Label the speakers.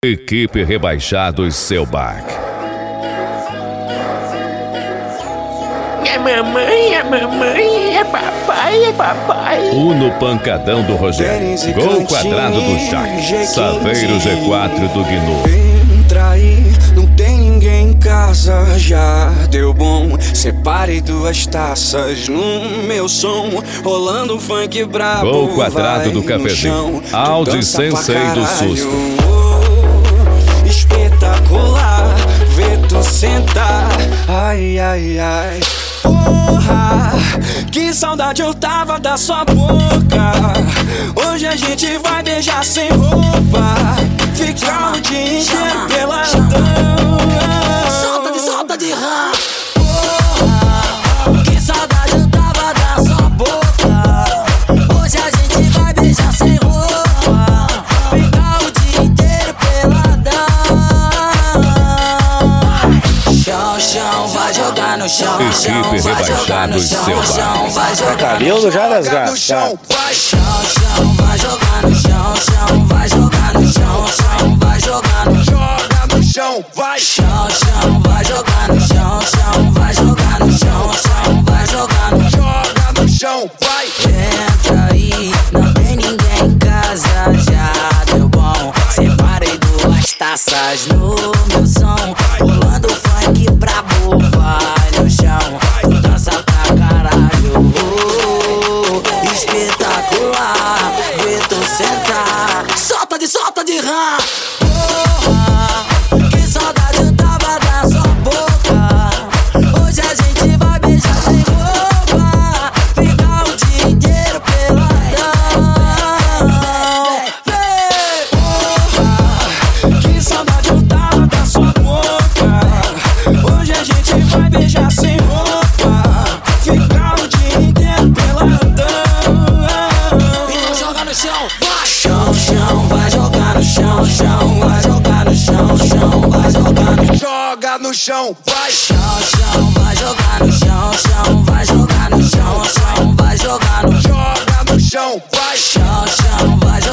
Speaker 1: Equipe Rebaixados Selbach.
Speaker 2: É mamãe, é papai.
Speaker 1: Uno Pancadão do Rogério. Gol quadrado do Jack. Saveiro G4 do Gnu.
Speaker 3: Entra aí, não tem ninguém em casa, já deu bom. Separei 2 taças no meu som, rolando um funk brabo.
Speaker 1: Gol quadrado do Cafezinho. Audi Sensei do Susto.
Speaker 3: Espetacular, vê tu sentar. Ai, ai, ai. Porra, que saudade eu tava da sua boca. Hoje a gente vai beijar sem roupa, ficar o dia inteiro peladão. Solta de rã. Porra, que saudade eu tava da sua boca. Hoje a gente vai beijar sem roupa, ficar o dia inteiro peladão. Chão, vai jogar no chão.
Speaker 1: Equipe Rebaixados Selbach.
Speaker 3: Vai jogar
Speaker 4: cabelo já rasgado.
Speaker 3: chão, vai jogar no chão, vai jogar no chão, vai jogar no chão, joga no chão, vai vai jogar no chão, vai jogar no chão, vai jogar no chão, joga no chão, vai. Entra aí, não tem ninguém em casa, já deu bom. Separei 2 taças no meu som, rolando funk brabo, vai no chão, tu dança pra caralho. Espetacular, vê tu sentar. Solta de rã. Porra, que saudade eu tava da sua boca. Hoje a gente vai beijar sem roupa, ficar o dia inteiro peladão. Porra, que saudade eu tava da sua boca. Hoje a gente vai beijar sem roupa, ficar o dia inteiro peladão. Então joga no chão, vai. Chão, vai jogar no chão, vai jogar no chão, vai jogar no chão. Joga no chão, vai. Chão, vai jogar no chão, vai jogar no chão, vai jogar no chão. Joga no chão, vai. Chão, vai jogar